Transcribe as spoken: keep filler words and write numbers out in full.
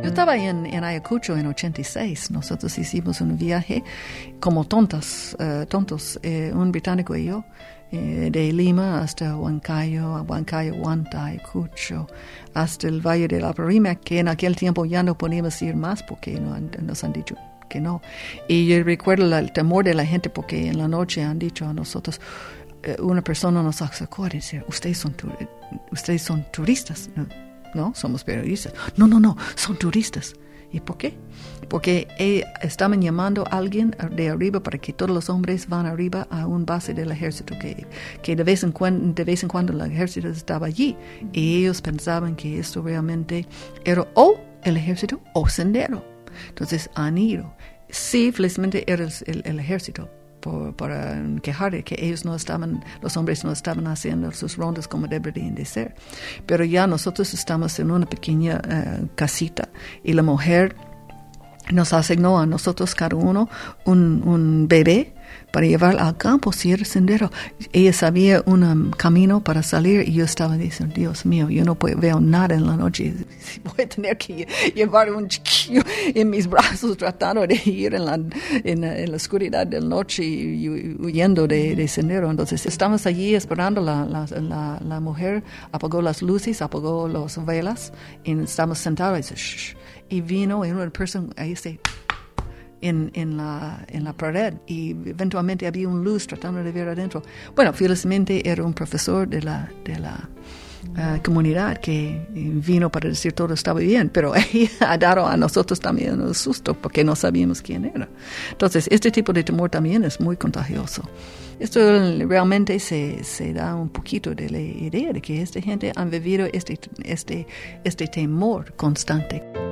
Yo estaba en, en Ayacucho en ochenta y seis. Nosotros hicimos un viaje como tontas, uh, tontos, eh, un británico y yo, eh, de Lima hasta Huancayo, Huancayo, Huanta, Ayacucho, hasta el Valle de la Apurímac, que en aquel tiempo ya no podíamos ir más porque no han, nos han dicho que no. Y yo recuerdo la, el temor de la gente porque en la noche han dicho a nosotros, eh, una persona nos sacó a decir, ustedes son, tur ustedes son turistas, ¿no? No, somos periodistas. No, no, no, son turistas. ¿Y por qué? Porque eh, estaban llamando a alguien de arriba para que todos los hombres van arriba a un base del ejército, que, que de, vez en cuando, de vez en cuando el ejército estaba allí. Y ellos pensaban que esto realmente era o el ejército o Sendero. Entonces han ido. Sí, felizmente era el, el, el ejército. Por, para quejar de que ellos no estaban, los hombres no estaban haciendo sus rondas como deberían de ser. Pero ya nosotros estamos en una pequeña uh, casita y la mujer nos asignó a nosotros cada uno un, un bebé para llevar al campo, si era sendero. Ella sabía un um, camino para salir y yo estaba diciendo, Dios mío, yo no puedo, veo nada en la noche. Voy a tener que llevar un chiquillo en mis brazos tratando de ir en la, en, en la oscuridad de la noche y, y huyendo de, de sendero. Entonces estamos allí esperando, la, la, la, la mujer apagó las luces, apagó las velas y estamos sentados y dice, shh. Y vino una persona, ahí se... En, en, la, en la pared y eventualmente había una luz tratando de ver adentro. Bueno, felizmente era un profesor de la, de la uh, comunidad que vino para decir todo estaba bien, pero ella ha dado a nosotros también un susto porque no sabíamos quién era. Entonces, este tipo de temor también es muy contagioso. Esto realmente se, se da un poquito de la idea de que esta gente ha vivido este, este, este temor constante.